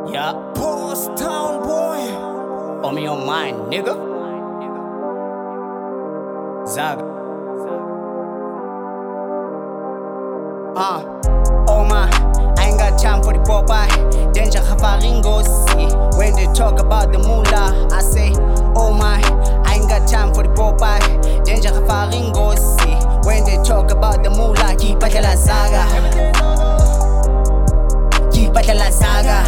Yeah, Boss Town boy. on me on mine, nigga. Zaga. Oh my, I ain't got time for the Popeye. Danger Hafaringosi. When they talk about the moolah, I say, oh my, I ain't got time for the Popeye. Danger Hafaringosi. When they talk about the moolah, keep at la saga. Keep at la saga.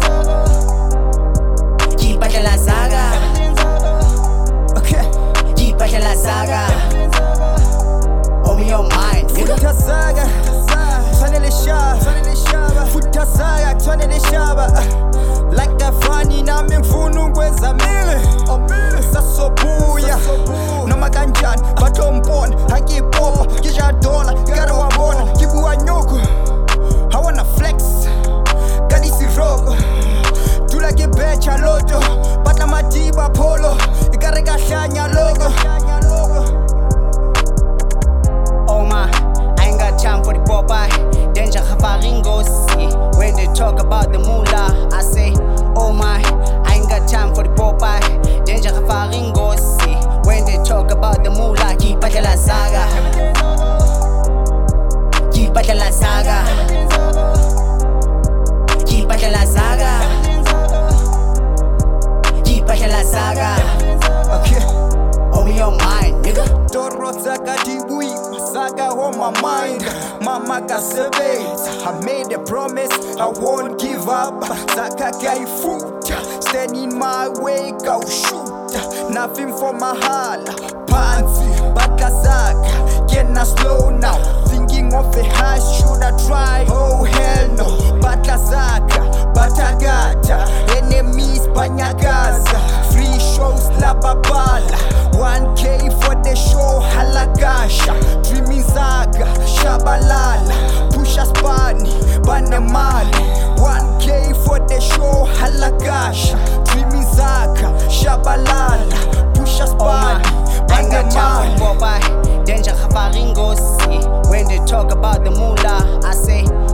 Keep at la saga. Okay. Keep at la saga. On me on mine, nigga. Futa saga. Twanele shaba. Futa saga. Twanele shaba. Like the funny nami mfunu ngwenza mile. Sasobuya. Noma kanjani batombona. Hakipopa. Kisha dola. Gara wabona. Kibuwa nyoko. I wanna flex. Kadisi rogo. Tula kibecha loto. Batla madiba polo. Ikareka shanya logo. Oh my, I ain't got time for the Popeye. Danger Hafaringosi. When they talk about the moolah, I say, oh my, I ain't got time for the Popeye. Danger Hafaringosi. When they talk about the moolah, keep at la saga. Keep at la saga. Keep at la saga. Keep at la saga. Okay. On me on mine, nigga. Toro saga dibui, saga on my mind. Mama kasebet, I made a promise I won't give up. Saga guy foot, stand in my way, go shoot. Nothing for my heart, pansy, baka saga. Can I slow now? Thinking of the high, should I try? Oh hell no, baka saga, batagata. Enemies banyagaza, free shows la babala. 1K for the show, halagasha. Dreaming zaga, shabalala. Pusha spani, banemali. 1K for the show, halagasha. Dreaming zaga, shabalala. Pusha spani, I ain't got time banemali. for Popeye. Danger Hafaringosi. When they talk about the moolah, I say,